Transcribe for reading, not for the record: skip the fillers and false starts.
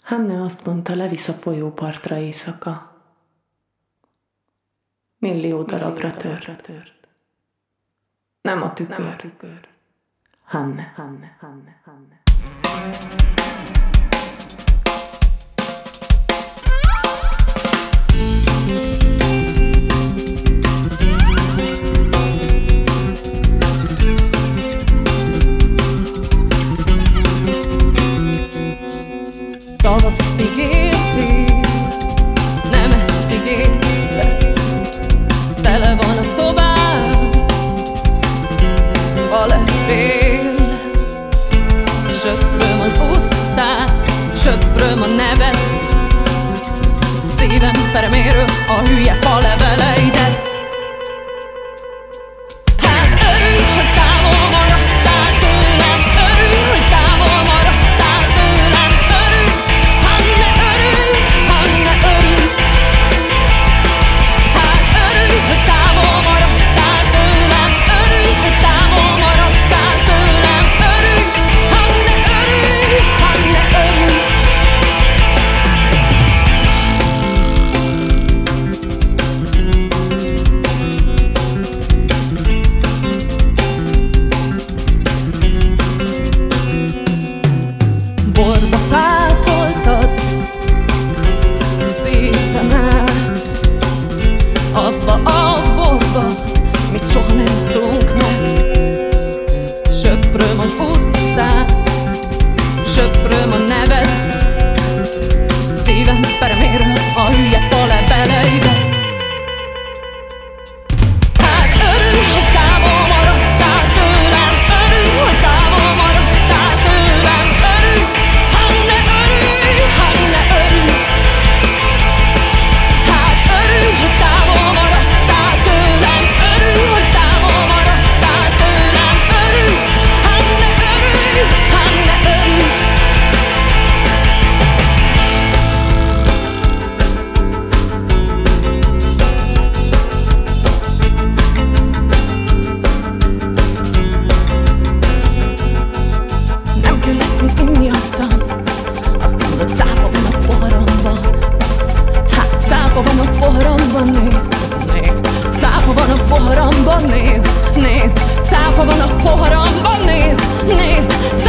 Hanne azt mondta, levisz a folyópartra éjszaka. Millió darabra tört. Nem a tükör. Hanne. Tavaszt ígértél, nem ezt ígérted. Tele van a szobám a levél. Söpröm az utcát, söpröm a nevet. Szívem perméről a hülye faleveleidet. Hát örülj, hogy távol maradtál tőlem. Örülj, hogy távol maradtál tőlem. Örülj, Hanne, örülj, Hanne, örülj. Hát örülj, hogy távol maradtál tőlem. Örülj, hogy távol maradtál tőlem. Örülj, Hanne, örülj, Hanne, örülj. Borba pácoltad szívemet, abba a borba, mit soha nem ittunk meg. Söpröm az utcát, söpröm a nevet. Szívem perméről a hülye faleveleidet. Hát örülj, hogy távol maradtál tőlem. Örülj, hogy távol maradtál tőlem. Örülj, Hanne, örülj, Hanne, örülj. Hát örülj, hogy távol maradtál tőlem. Örülj, hogy távol maradtál tőlem. Örülj, Hanne, örülj, Hanne, örülj. Nem kellett mit inni adtam. Azt mondod, cápa van a poharamban. Hát cápa van a poharamban, nézd. Cápa van a poharamban, nézd. Cápa van a poharamban, nézd.